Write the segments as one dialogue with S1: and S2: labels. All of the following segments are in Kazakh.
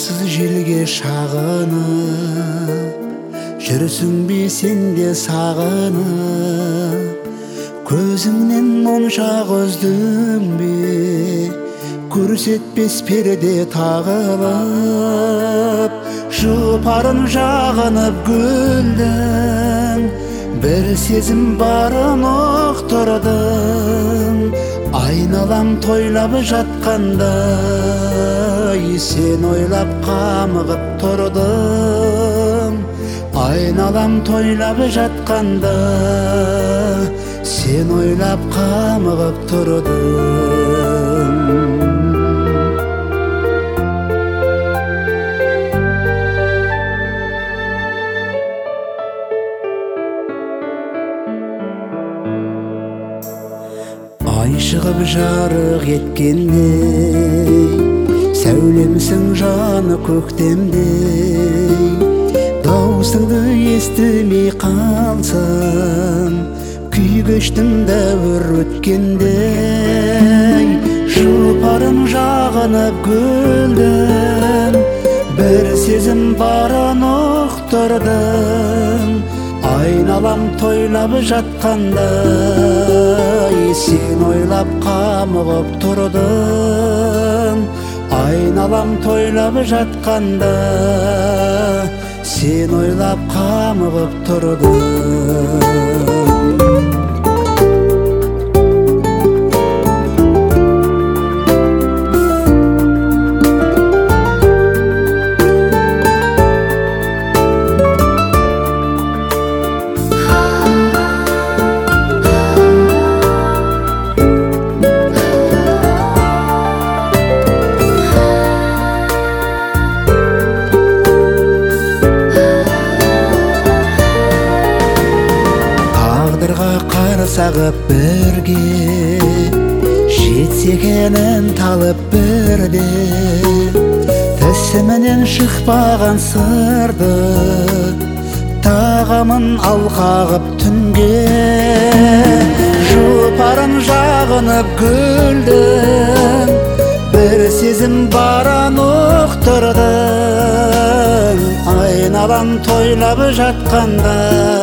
S1: қарсыз желге шағынып, жүрсің бе сен де сағынып, көзіңнен монша көздің бе, көрсетпес перде тағылып, жұпарын жағынып гүлдің, бір сезім барын ұқтырдың. Айналам тойлап жатқандай, сен ойлап қамығып тұрдым. Айналам тойлап жатқанда, сен ойлап қамығып тұрдым. Ай шығып жарық еткендей, сәулемсің жаны көктемдей. Даусыңды естімей қалсам, күй кештім дәуір өткендей. Жұпарын жағынып гүлдің, бір сезім барын ұқтырдың. Айналам тойлап жатқанда, сен ойлап қамығып тұрдың. Айналам тойлап жатқанда, сен ойлап қамығып тұрдың. Қарсағып бірге жетсек әнін талып бірде, тісімінен шықпаған сырды тағамын алқағып түнге. Жұпарын жағынып гүлдің, бір сезім барын ұқтырдың. Айналам тойлап жатқанда,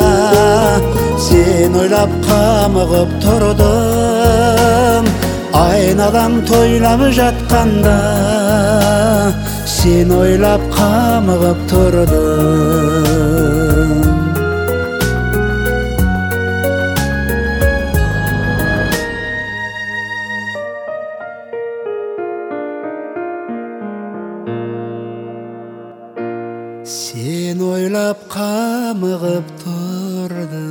S1: сен ойлап қамығып тұрдың. Айналам тойлап жатқанда, сен ойлап қамығып тұрдың. Сен ойлап қамығып тұрдың.